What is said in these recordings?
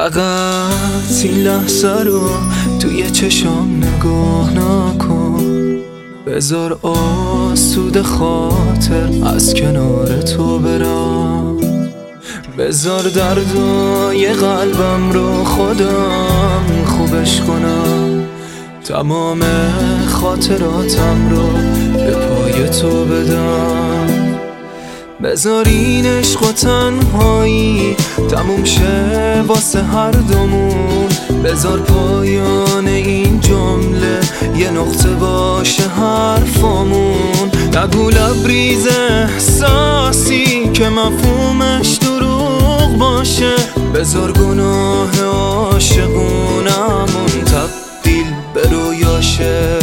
فقط این لحظه رو توی چشام نگاه نکن، بذار آسود خاطر از کنار تو برم، بذار دردای قلبم رو خودم خوبش کنم، تمام خاطراتم رو به پای تو بدم، بذار این عشق و تنهایی تموم شه واسه هر دومون، بذار پایان این جمله یه نقطه باشه حرفامون، نگو لبریز احساسی که مفهومش دروغ باشه، بذار گناه عاشقونمون تبدیل به رویاشه.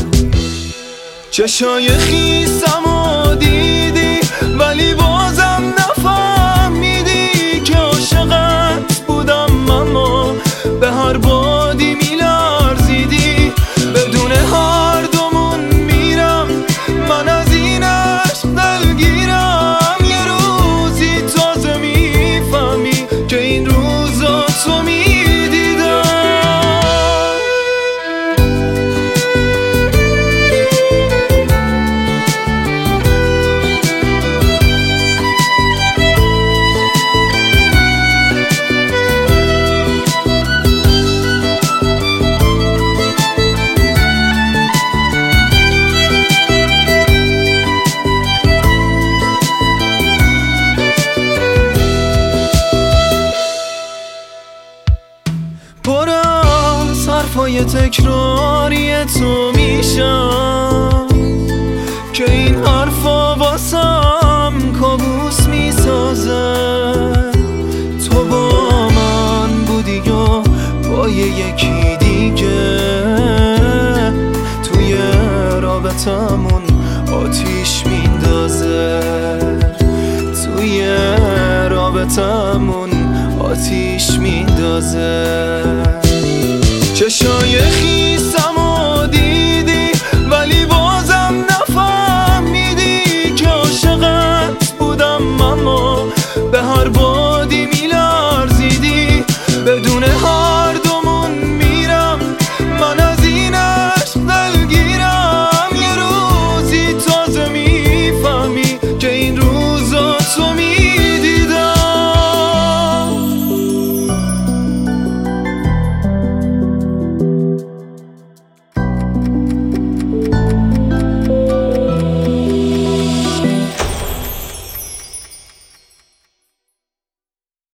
چشای خیسم و دیدی ولی بازم نفهمیدی که عاشقت بودم، اما به هر بادی میلرزیدی، بدون هر دومون میرم من از این عشق دلگیرم، یه روزی تازه میفهمی که این روزا تو میدیدم. پر از حرفای تکراری تو میشم که این حرفا واسم کابوس میسازه، تو با من بودی یا با یکی دیگه، توی رابطمون آتیش میندازه، توی رابطمون آتیش میندازه. چشای